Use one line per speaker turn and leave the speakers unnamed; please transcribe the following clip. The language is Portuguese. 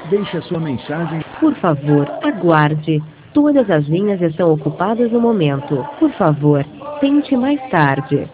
Deixe a sua mensagem.
Por favor, aguarde. Todas as linhas estão ocupadas no momento. Por favor, tente mais tarde.